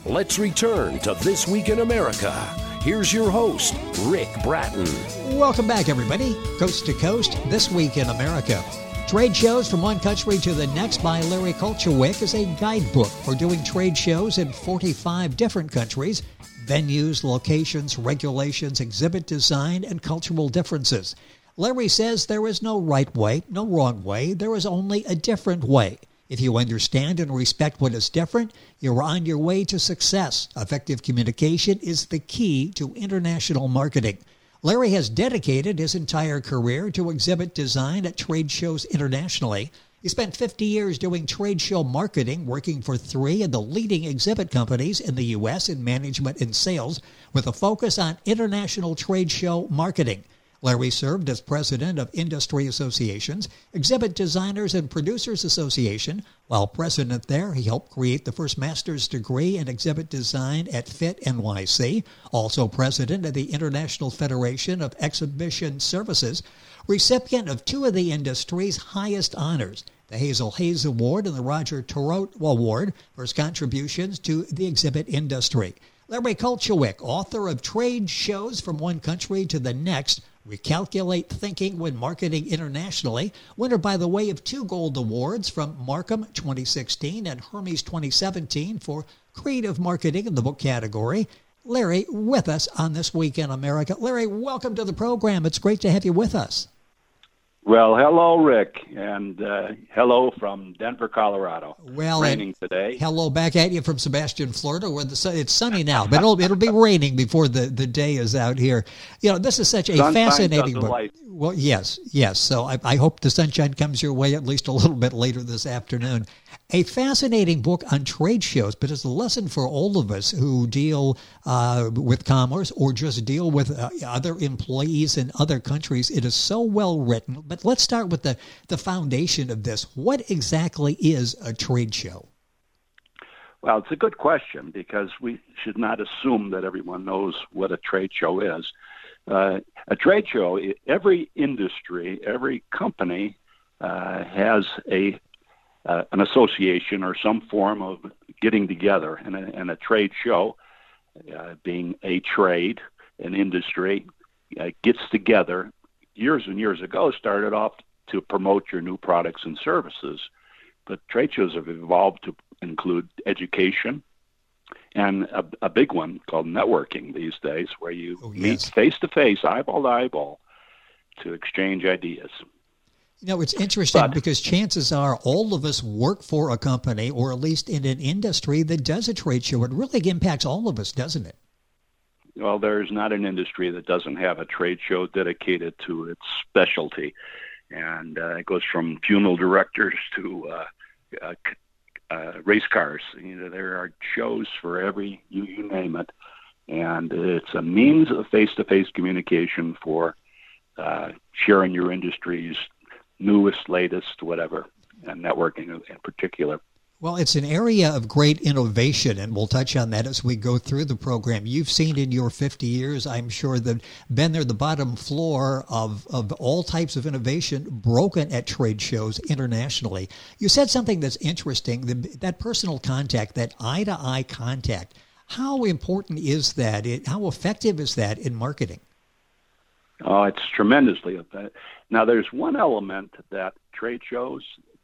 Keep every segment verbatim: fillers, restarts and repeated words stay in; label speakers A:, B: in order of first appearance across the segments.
A: Let's return to This Week in America. Here's your host, Rick Bratton.
B: Welcome back, everybody. Coast to Coast, This Week in America. Trade Shows from One Country to the Next by Larry Kulchwick is a guidebook for doing trade shows in forty-five different countries, venues, locations, regulations, exhibit design, and cultural differences. Larry says there is no right way, no wrong way. There is only a different way. If you understand and respect what is different, you're on your way to success. Effective communication is the key to international marketing. Larry has dedicated his entire career to exhibit design at trade shows internationally. He spent fifty years doing trade show marketing, working for three of the leading exhibit companies in the U S in management and sales, with a focus on international trade show marketing. Larry served as president of Industry Associations, Exhibit Designers and Producers Association. While president there, he helped create the first master's degree in exhibit design at FIT N Y C, also president of the International Federation of Exhibition Services, recipient of two of the industry's highest honors, the Hazel Hayes Award and the Roger Turot Award for his contributions to the exhibit industry. Larry Kulchwick, author of Trade Shows from One Country to the Next, Recalculate Thinking When Marketing Internationally, winner, by the way, of two gold awards from Markham twenty sixteen and Hermes twenty seventeen for creative marketing in the book category. Larry, with us on This Week in America. Larry, welcome to the program. It's great to have you with us.
C: Well, hello, Rick, and uh, hello from Denver, Colorado.
B: Well,
C: raining today.
B: Hello back at you from Sebastian, Florida, where the sun, it's sunny now, but it'll it'll be raining before the, the day is out here. You know, this is such a
C: Sunshine
B: fascinating
C: doesn't
B: book.
C: light.
B: Well, yes, yes. So I, I hope the sunshine comes your way at least a little bit later this afternoon. A fascinating book on trade shows, but it's a lesson for all of us who deal uh, with commerce or just deal with uh, other employees in other countries. It is so well written. But let's start with the, the foundation of this. What exactly is a trade show?
C: Well, it's a good question because we should not assume that everyone knows what a trade show is. Uh, a trade show, every industry, every company uh, has a uh, an association or some form of getting together. And a, and a trade show, uh, being a trade, an industry, uh, gets together. Years and years ago, started off to promote your new products and services. But trade shows have evolved to include education, and a, a big one called networking these days, where you
B: oh, yes.
C: meet face-to-face, eyeball to eyeball, to exchange ideas.
B: You know, it's interesting
C: But,
B: because chances are all of us work for a company or at least in an industry that does a trade show. It really impacts all of us, doesn't it?
C: Well, there's not an industry that doesn't have a trade show dedicated to its specialty. And uh, it goes from funeral directors to uh, uh, uh, race cars. You know, there are shows for every, you, you name it. And it's a means of face-to-face communication for uh, sharing your industry's newest, latest, whatever, and networking in particular.
B: Well, it's an area of great innovation, and we'll touch on that as we go through the program. You've seen in your fifty years, I'm sure, that been there the bottom floor of, of all types of innovation broken at trade shows internationally. You said something that's interesting, the, that personal contact, that eye-to-eye contact. How important is that? It, how effective is that in marketing?
C: Oh, it's tremendously effective. Now, there's one element that trade shows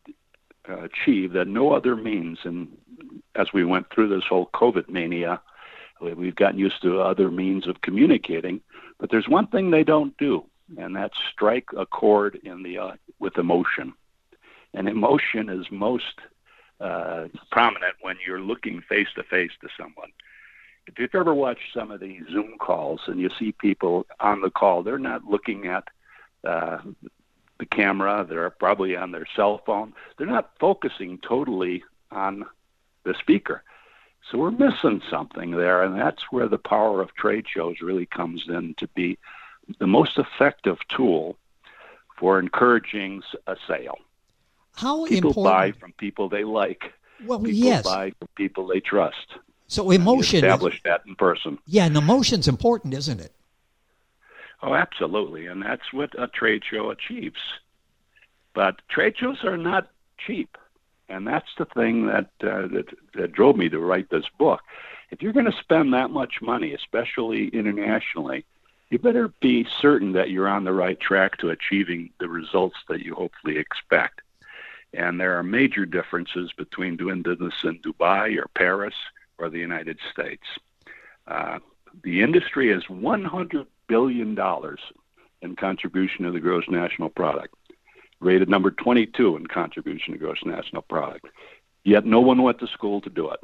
C: uh, achieve that no other means, and as we went through this whole COVID mania, we've gotten used to other means of communicating, but there's one thing they don't do, and that's strike a chord in the uh, with emotion. And emotion is most uh, prominent when you're looking face-to-face to someone. If you've ever watched some of these Zoom calls and you see people on the call, they're not looking at uh, the camera. They're probably on their cell phone. They're not focusing totally on the speaker. So we're missing something there, and that's where the power of trade shows really comes in to be the most effective tool for encouraging a sale.
B: How
C: people
B: important?
C: buy from people they like.
B: Well,
C: people
B: yes.
C: buy from people they trust.
B: So emotion.
C: You establish that in person.
B: Yeah, and emotion's important, isn't it?
C: Oh, absolutely, and that's what a trade show achieves. But trade shows are not cheap, and that's the thing that, uh, that that drove me to write this book. if you're going to spend that much money, especially internationally, you better be certain that you're on the right track to achieving the results that you hopefully expect. And there are major differences between doing business in Dubai or Paris or the United States. Uh, the industry is one hundred billion dollars in contribution to the gross national product, rated number twenty-two in contribution to gross national product. Yet no one went to school to do it.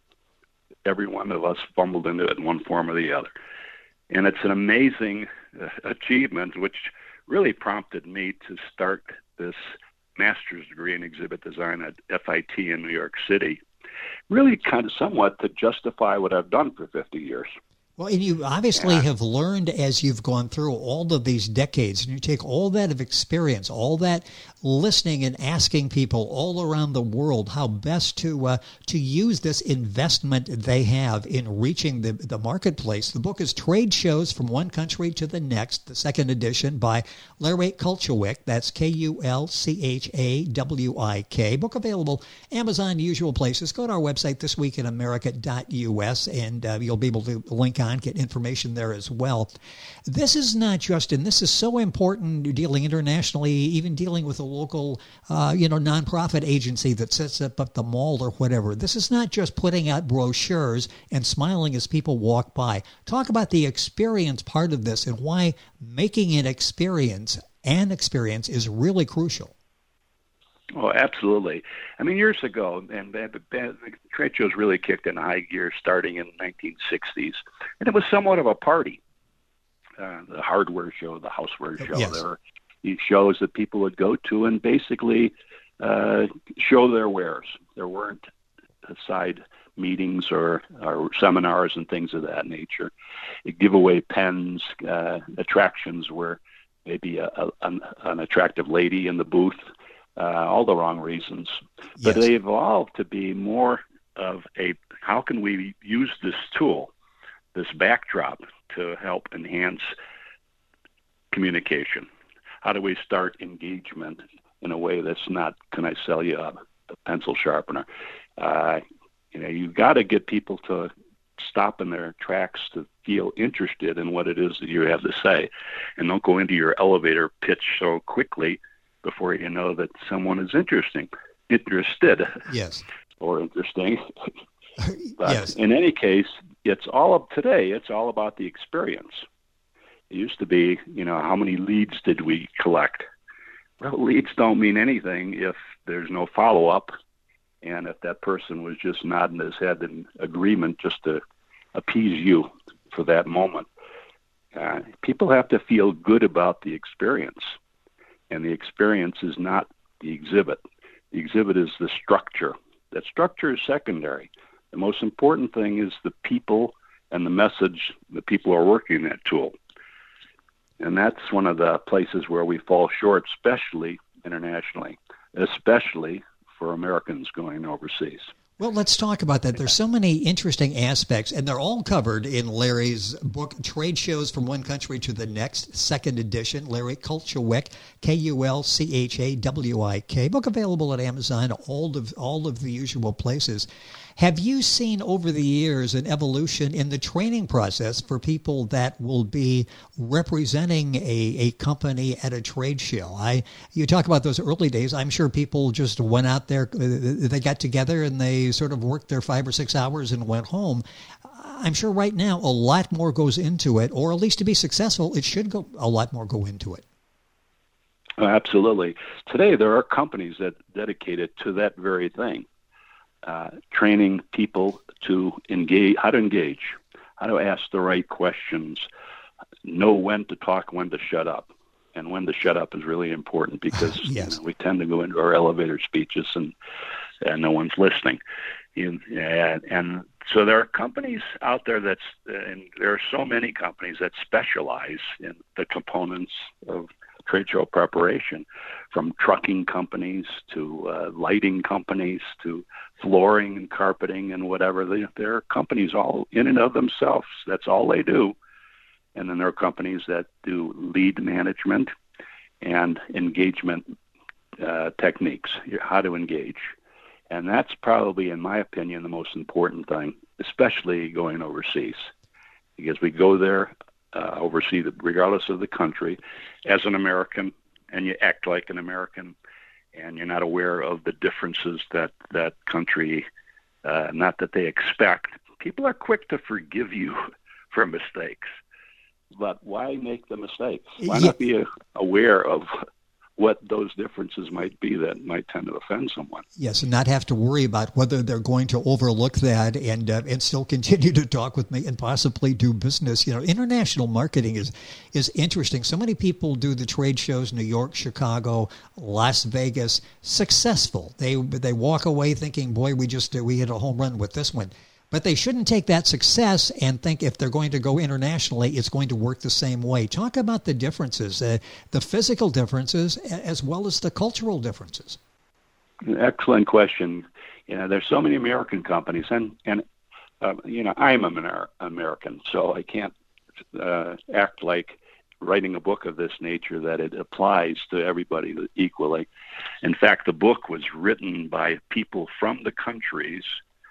C: Every one of us fumbled into it in one form or the other. And it's an amazing uh, achievement, which really prompted me to start this master's degree in exhibit design at F I T in New York City, really kind of somewhat to justify what I've done for fifty years.
B: Well, and you obviously
C: yeah.
B: have learned as you've gone through all of these decades, and you take all that of experience, all that listening and asking people all around the world how best to uh, to use this investment they have in reaching the, the marketplace. The book is Trade Shows from One Country to the Next, the second edition by Larry Kulchawik. That's K U L C H A W I K. Book available Amazon, usual places. Go to our website, this week in america dot U S, and uh, you'll be able to link on, get information there as well. This is not just, and this is so important, dealing internationally, even dealing with a local, uh, you know, nonprofit agency that sets up at the mall or whatever. This is not just putting out brochures and smiling as people walk by. Talk about the experience part of this and why making an experience, an experience, is really crucial.
C: Oh, absolutely. I mean, years ago, and the trade shows really kicked in high gear starting in the nineteen sixties, and it was somewhat of a party. Uh, the hardware show, the houseware show,
B: yes.
C: There were these shows that people would go to and basically uh, show their wares. There weren't side meetings or, or seminars and things of that nature. You'd give away pens. Uh, attractions were maybe a, a, an, an attractive lady in the booth. Uh, all the wrong reasons. But
B: Yes.
C: they evolved to be more of a, how can we use this tool, this backdrop, to help enhance communication? How do we start engagement in a way that's not, can I sell you a, a pencil sharpener? Uh, you know, you've got to get people to stop in their tracks to feel interested in what it is that you have to say. And don't go into your elevator pitch so quickly before you know that someone is interesting, interested,
B: Yes.
C: or interesting. But
B: yes.
C: in any case, it's all of today. It's all about the experience. It used to be, you know, how many leads did we collect? Well, leads don't mean anything if there's no follow-up, and if that person was just nodding his head in agreement just to appease you for that moment. Uh, people have to feel good about the experience. And the experience is not the exhibit. The exhibit is the structure. That structure is secondary. The most important thing is the people and the message the people are working that tool. And that's one of the places where we fall short, especially internationally, especially for Americans going overseas.
B: Well, let's talk about that. There's so many interesting aspects, and they're all covered in Larry's book, Trade Shows from One Country to the Next, second edition. Larry Kulchawik, K U L C H A W I K. Book available at Amazon, all of all of the usual places. Have you seen over the years an evolution in the training process for people that will be representing a, a company at a trade show? I you talk about those early days. I'm sure people just went out there, they got together and they sort of worked their five or six hours and went home. I'm sure right now a lot more goes into it, or at least to be successful, it should go a lot more go into it.
C: Absolutely. Today there are companies that dedicated to that very thing. Uh, training people to engage, how to engage, how to ask the right questions, know when to talk, when to shut up. And when to shut up is really important because
B: yes.
C: you know, we tend to go into our elevator speeches and, and no one's listening. And, and so there are companies out there that's, and there are so many companies that specialize in the components of trade show preparation, from trucking companies to uh, lighting companies to flooring and carpeting and whatever. They, there are companies all in and of themselves. That's all they do. And then there are companies that do lead management and engagement uh, techniques, how to engage. And that's probably, in my opinion, the most important thing especially going overseas, because we go there uh, overseas, regardless of the country, as an American, and you act like an American, and you're not aware of the differences that that country, uh, not that they expect. People are quick to forgive you for mistakes, but why make the mistakes? Why
B: Yeah.
C: not be uh, aware of what those differences might be that might tend to offend someone?
B: Yes, and not have to worry about whether they're going to overlook that and uh, and still continue to talk with me and possibly do business. You know, international marketing is is interesting. So many people do the trade shows, New York, Chicago, Las Vegas, successful. They they walk away thinking, boy, we just we hit a home run with this one. But they shouldn't take that success and think if they're going to go internationally, it's going to work the same way. Talk about the differences, uh, the physical differences, as well as the cultural differences.
C: Excellent question. You know, there's so many American companies, and and uh, you know, I'm an Amer- American, so I can't uh, act like writing a book of this nature that it applies to everybody equally. In fact, the book was written by people from the countries.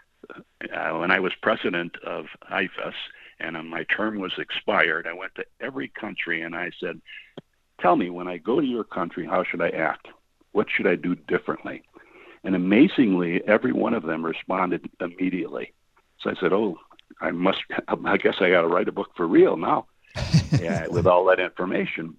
C: Uh, when I was president of I F A S and uh, my term was expired, I went to every country and I said, tell me, when I go to your country, how should I act? What should I do differently? And amazingly, every one of them responded immediately. So I said, oh, I must, I guess I got to write a book for real now yeah, with all that information.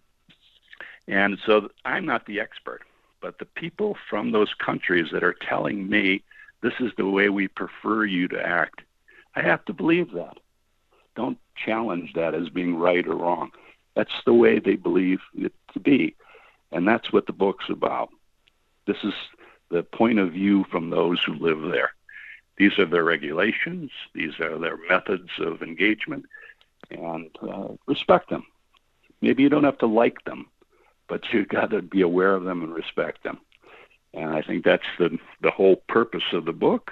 C: And so I'm not the expert, but the people from those countries that are telling me this is the way we prefer you to act, I have to believe that. Don't challenge that as being right or wrong. That's the way they believe it to be. And that's what the book's about. This is the point of view from those who live there. These are their regulations. These are their methods of engagement. And uh, respect them. Maybe you don't have to like them, but you've got to be aware of them and respect them. And I think that's the the whole purpose of the book.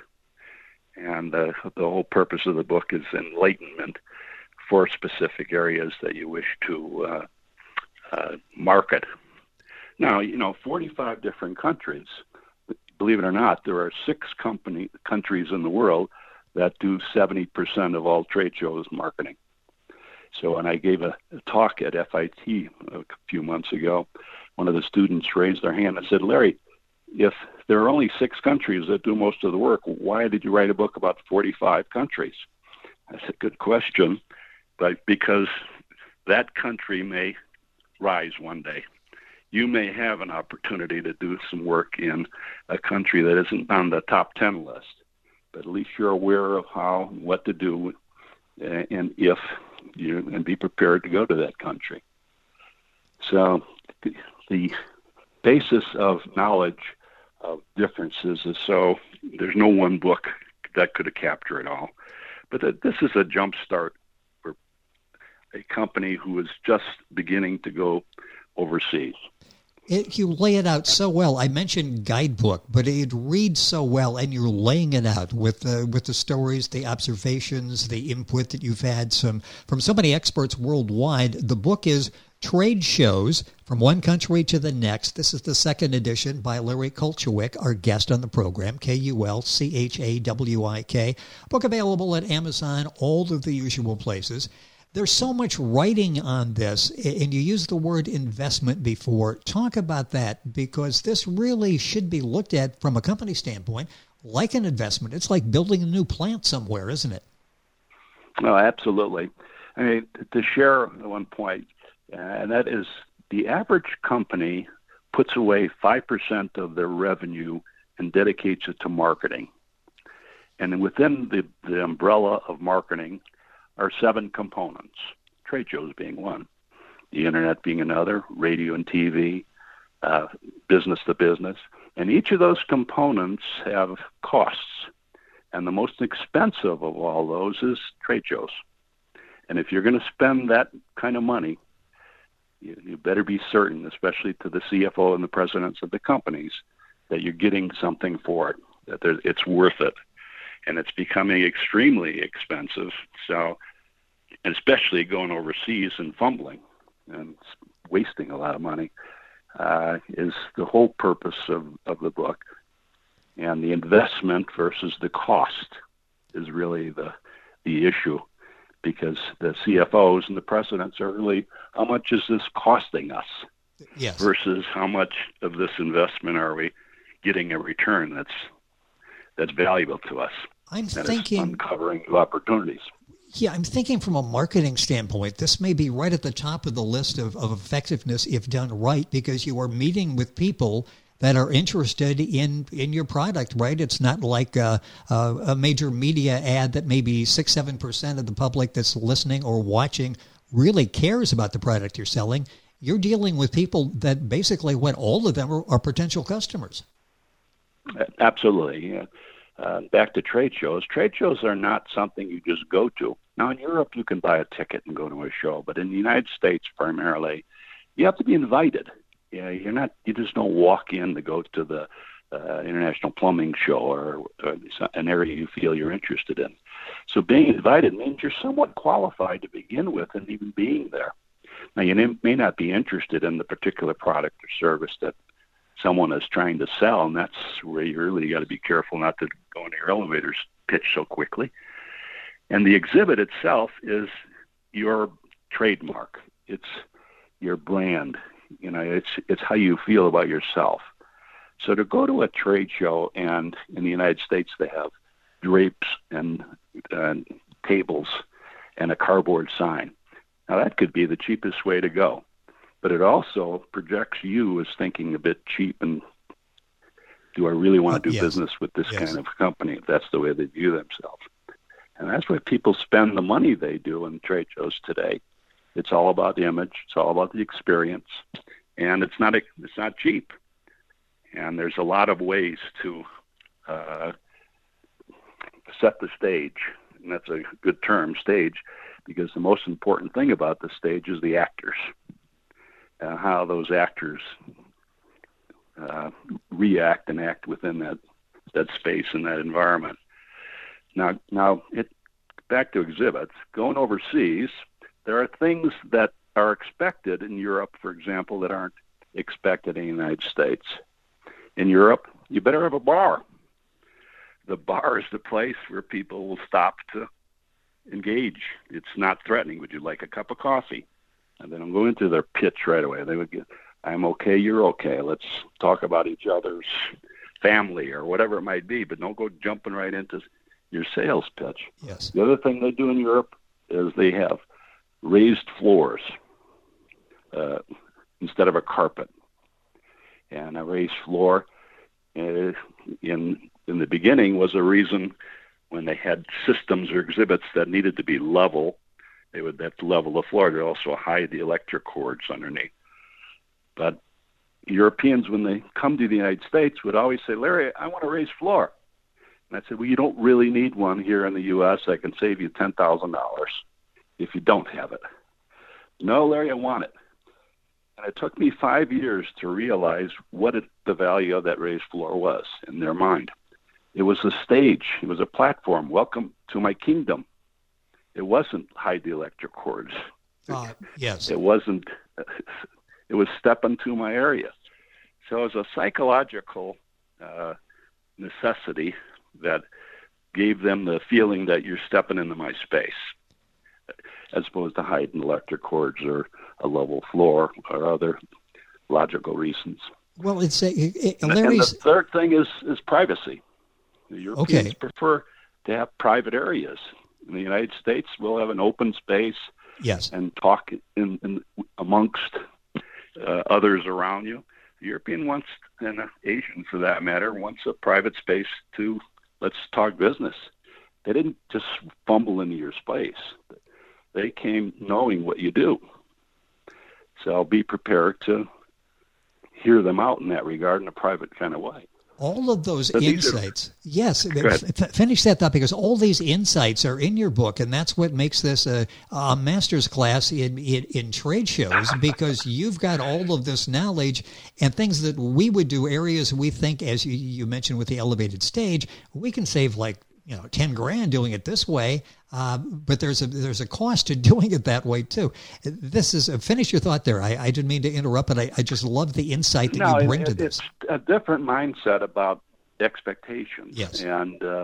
C: And uh, the whole purpose of the book is enlightenment for specific areas that you wish to uh, uh, market. Now, you know, forty-five different countries. Believe it or not, there are six company countries in the world that do seventy percent of all trade shows marketing. So when I gave a, a talk at F I T a few months ago, one of the students raised their hand and said, Larry, if there are only six countries that do most of the work, why did you write a book about forty-five countries? I said, good question, but because that country may rise one day. You may have an opportunity to do some work in a country that isn't on the top ten list, but at least you're aware of how, what to do, and if you, and be prepared to go to that country. So the basis of knowledge of differences is so there's no one book that could capture it all. But this is a jump start for a company who is just beginning to go overseas.
B: It, you lay it out so well. I mentioned guidebook, but it reads so well, and you're laying it out with uh, with the stories, the observations, the input that you've had some from so many experts worldwide. The book is Trade Shows from One Country to the Next. This is the second edition by Larry Kulchawik, our guest on the program, K U L C H A W I K. Book available at Amazon, all of the usual places. There's so much writing on this, and you used the word investment before. Talk about that, because this really should be looked at from a company standpoint like an investment. It's like building a new plant somewhere, isn't it?
C: No, absolutely. I mean, to share one point, uh, and that is the average company puts away five percent of their revenue and dedicates it to marketing. And within the, the umbrella of marketing are seven components, trade shows being one, the internet being another, radio and T V, uh, business to business. And each of those components have costs. And the most expensive of all those is trade shows. And if you're going to spend that kind of money, you, you better be certain, especially to the C F O and the presidents of the companies, that you're getting something for it, that there, it's worth it. And it's becoming extremely expensive. So, and especially going overseas and fumbling and wasting a lot of money uh, is the whole purpose of, of the book. And the investment versus the cost is really the, the issue, because the C F Os and the presidents are really, how much is this costing us?
B: Yes.
C: Versus how much of this investment are we getting a return that's that's valuable to us?
B: I'm
C: and
B: thinking
C: uncovering new opportunities.
B: Yeah, I'm thinking from a marketing standpoint, this may be right at the top of the list of, of effectiveness if done right, because you are meeting with people that are interested in, in your product, right? It's not like a, a, a major media ad that maybe six, seven percent of the public that's listening or watching really cares about the product you're selling. You're dealing with people that basically, what, all of them are, are potential customers.
C: Absolutely. Yeah. Uh, back to trade shows. Trade shows are not something you just go to. Now, in Europe, you can buy a ticket and go to a show, but in the United States, primarily, you have to be invited. Yeah, you're not. You just don't walk in to go to the uh, International Plumbing Show or, or an area you feel you're interested in. So being invited means you're somewhat qualified to begin with, and even being there. Now, you may not be interested in the particular product or service that someone is trying to sell, and that's where you really got to be careful not to go into your elevator's pitch so quickly. And the exhibit itself is your trademark. It's your brand. You know, it's it's how you feel about yourself. So to go to a trade show, and in the United States they have drapes and uh, tables and a cardboard sign. Now that could be the cheapest way to go, but it also projects you as thinking a bit cheap and do I really want to do
B: yes.
C: business with this
B: yes.
C: kind of company, if that's the way they view themselves. And that's why people spend the money they do in trade shows today. It's all about the image. It's all about the experience, and it's not a, it's not cheap. And there's a lot of ways to uh, set the stage, and that's a good term, stage, because the most important thing about the stage is the actors, and how those actors uh, react and act within that that space and that environment. Now, now it back to exhibits. Going overseas, there are things that are expected in Europe, for example, that aren't expected in the United States. In Europe, you better have a bar. The bar is the place where people will stop to engage. It's not threatening. Would you like a cup of coffee? And they don't go into their pitch right away. They would get, I'm okay, you're okay. Let's talk about each other's family or whatever it might be, but don't go jumping right into your sales pitch.
B: Yes.
C: The other thing they do in Europe is they have raised floors uh, instead of a carpet. And a raised floor uh, in in the beginning was a reason when they had systems or exhibits that needed to be level, they would have to level the floor. They'd also hide the electric cords underneath. But Europeans, when they come to the United States, would always say, Larry, I want a raised floor. And I said, well, you don't really need one here in the U S I can save you ten thousand dollars if you don't have it. No, Larry, I want it. And it took me five years to realize what it, the value of that raised floor was in their mind. It was a stage. It was a platform. Welcome to my kingdom. It wasn't hide the electric cords.
B: Uh, yes.
C: It wasn't. It was step into my area. So it was a psychological uh, necessity that gave them the feeling that you're stepping into my space, as opposed to hiding electric cords or a level floor or other logical reasons.
B: Well, it's a, it,
C: and,
B: Larry's...
C: and the third thing is, is privacy. The Europeans
B: okay.
C: prefer to have private areas. In the United States, we'll have an open space
B: yes.
C: and talk in, in amongst uh, others around you. The European wants, and Asian for that matter, wants a private space to let's talk business. They didn't just fumble into your space. They came knowing what you do. So be prepared to hear them out in that regard in a private kind of way.
B: All of those
C: but
B: insights,
C: are,
B: yes, f- finish that thought, because all these insights are in your book, and that's what makes this a, a master's class in, in, in trade shows, because you've got all of this knowledge and things that we would do, areas we think, as you, you mentioned with the elevated stage, we can save like, you know, ten grand doing it this way, uh, but there's a there's a cost to doing it that way too. This is, uh, finish your thought there. I, I didn't mean to interrupt, but I, I just love the insight that
C: no,
B: you bring
C: it,
B: to this.
C: It's a different mindset about expectations.
B: Yes.
C: And uh,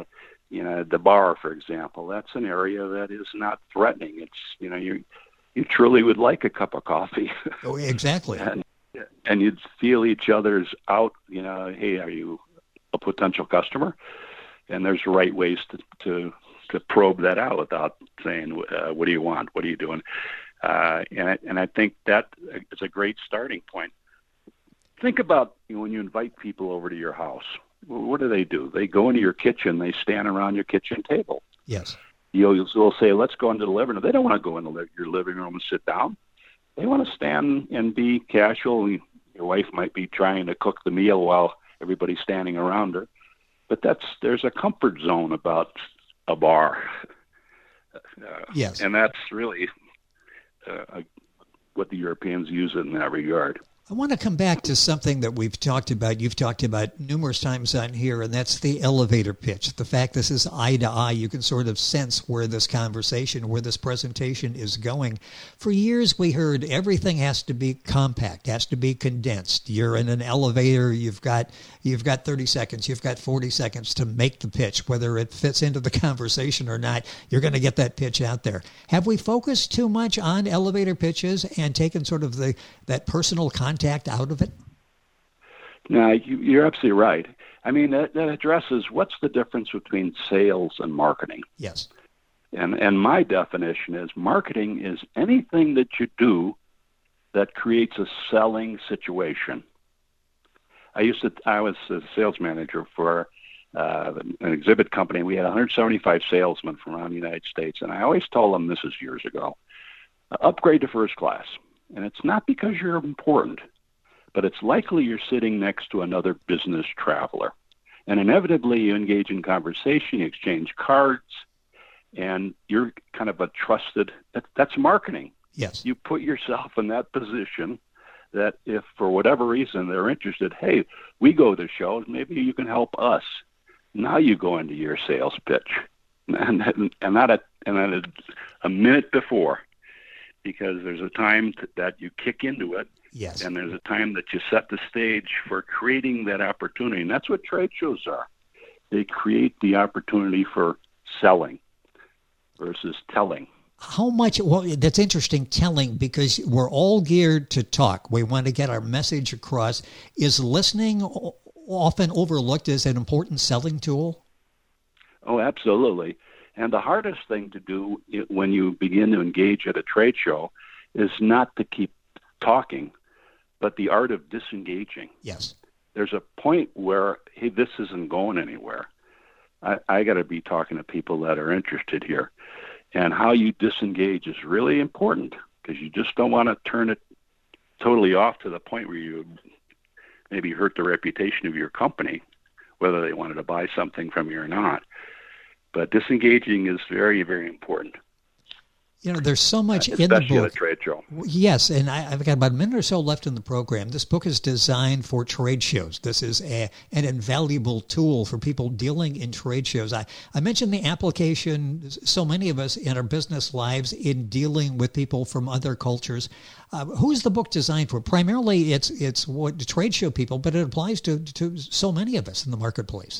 C: you know, the bar, for example, that's an area that is not threatening. It's, you know, you you truly would like a cup of coffee.
B: Oh, exactly.
C: and, and you'd feel each other's out, you know, hey, are you a potential customer? And there's right ways to, to, to probe that out without saying, uh, what do you want? What are you doing? Uh, and, I, and I think that is a great starting point. Think about, you know, when you invite people over to your house, what do they do? They go into your kitchen, they stand around your kitchen table.
B: Yes.
C: You'll, you'll say, let's go into the living room. They don't want to go into your living room and sit down. They want to stand and be casual. Your wife might be trying to cook the meal while everybody's standing around her. But that's there's a comfort zone about a bar. Uh,
B: yes.
C: And that's really uh, what the Europeans use in that regard.
B: I want to come back to something that we've talked about. You've talked about numerous times on here, and that's the elevator pitch. The fact this is eye to eye, you can sort of sense where this conversation, where this presentation is going. For years, we heard everything has to be compact, has to be condensed. You're in an elevator, you've got you've got thirty seconds, you've got forty seconds to make the pitch. Whether it fits into the conversation or not, you're going to get that pitch out there. Have we focused too much on elevator pitches and taken sort of the that personal contact out of it?
C: No, you, you're absolutely right. I mean, that, that addresses what's the difference between sales and marketing.
B: Yes.
C: And and my definition is marketing is anything that you do that creates a selling situation. I used to, I was a sales manager for uh, an exhibit company. We had one hundred seventy-five salesmen from around the United States. And I always told them, this is years ago, upgrade to first class. And it's not because you're important, but it's likely you're sitting next to another business traveler. And inevitably you engage in conversation, you exchange cards, and you're kind of a trusted, that, that's marketing.
B: Yes.
C: You put yourself in that position that if for whatever reason they're interested, hey, we go to shows, maybe you can help us. Now you go into your sales pitch. And, and, and not a, and then a, a minute before. Because there's a time to, that you kick into it,
B: yes,
C: and there's a time that you set the stage for creating that opportunity. And that's what trade shows are. They create the opportunity for selling versus telling.
B: How much, well, that's interesting, telling, because we're all geared to talk. We want to get our message across. Is listening often overlooked as an important selling tool?
C: Oh, absolutely. And the hardest thing to do when you begin to engage at a trade show is not to keep talking, but the art of disengaging.
B: Yes.
C: There's a point where, hey, this isn't going anywhere. I, I got to be talking to people that are interested here. And how you disengage is really important because you just don't want to turn it totally off to the point where you maybe hurt the reputation of your company, whether they wanted to buy something from you or not. But disengaging is very, very important.
B: You know, there's so much
C: uh,
B: in the book.
C: Especially at a trade show.
B: Yes, and I, I've got about a minute or so left in the program. This book is designed for trade shows. This is a, an invaluable tool for people dealing in trade shows. I, I mentioned the application, so many of us in our business lives in dealing with people from other cultures. Uh, who's the book designed for? Primarily, it's it's what trade show people, but it applies to, to so many of us in the marketplace.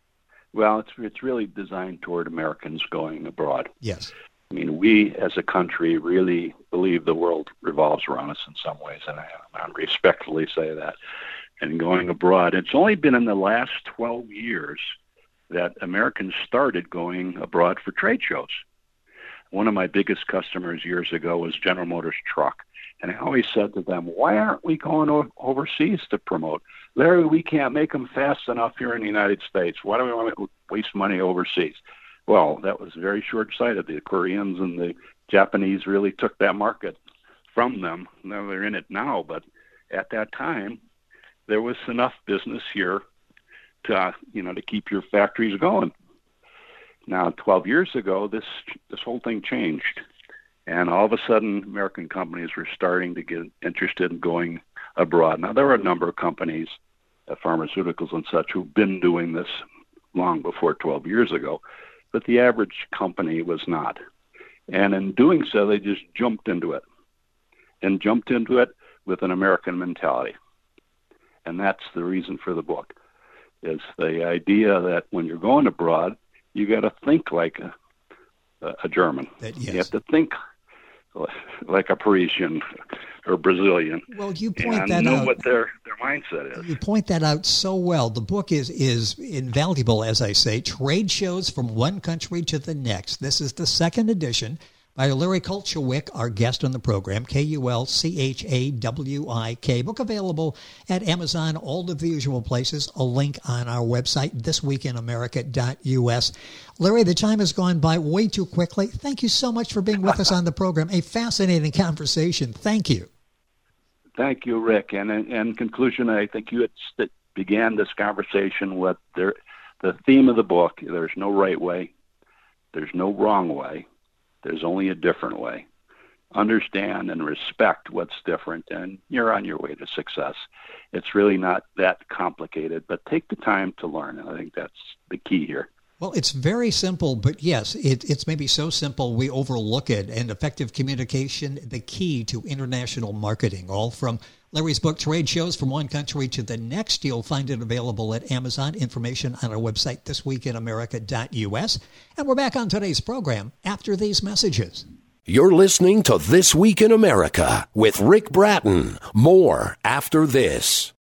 C: Well, it's it's really designed toward Americans going abroad.
B: Yes.
C: I mean, we as a country really believe the world revolves around us in some ways, and I, I respectfully say that. And going abroad, it's only been in the last twelve years that Americans started going abroad for trade shows. One of my biggest customers years ago was General Motors Truck. And I always said to them, why aren't we going o- overseas to promote? Larry, we can't make them fast enough here in the United States. Why do we want to waste money overseas? Well, that was very short-sighted. The Koreans and the Japanese really took that market from them. Now they're in it now, but at that time, there was enough business here to, uh, you know, to keep your factories going. Now, twelve years ago, this this whole thing changed. And all of a sudden, American companies were starting to get interested in going abroad. Now, there are a number of companies, uh, pharmaceuticals and such, who've been doing this long before twelve years ago, but the average company was not. And in doing so, they just jumped into it, and jumped into it with an American mentality. And that's the reason for the book, is the idea that when you're going abroad, you got to think like a, a German.
B: That, yes.
C: You have to think like a Parisian or Brazilian.
B: Well, you point
C: and
B: that
C: know
B: out.
C: what their, their mindset is.
B: You point that out so well. The book is is invaluable, as I say. Trade Shows from One Country to the Next. This is the second edition by Larry Kulchwick, our guest on the program, K U L C H A W I K. Book available at Amazon, all of the usual places. A link on our website, this week in america dot U S. Larry, the time has gone by way too quickly. Thank you so much for being with us on the program. A fascinating conversation. Thank you.
C: Thank you, Rick. And in, in conclusion, I think you had st- began this conversation with there, the theme of the book. There's no right way. There's no wrong way. There's only a different way. Understand and respect what's different, and you're on your way to success. It's really not that complicated, but take the time to learn. I think that's the key here.
B: Well, it's very simple, but yes, it, it's maybe so simple we overlook it. And effective communication, the key to international marketing, all from Larry's book, Trade Shows from One Country to the Next. You'll find it available at Amazon. Information on our website, this week in america dot U S. And we're back on today's program after these messages.
A: You're listening to This Week in America with Rick Bratton. More after this.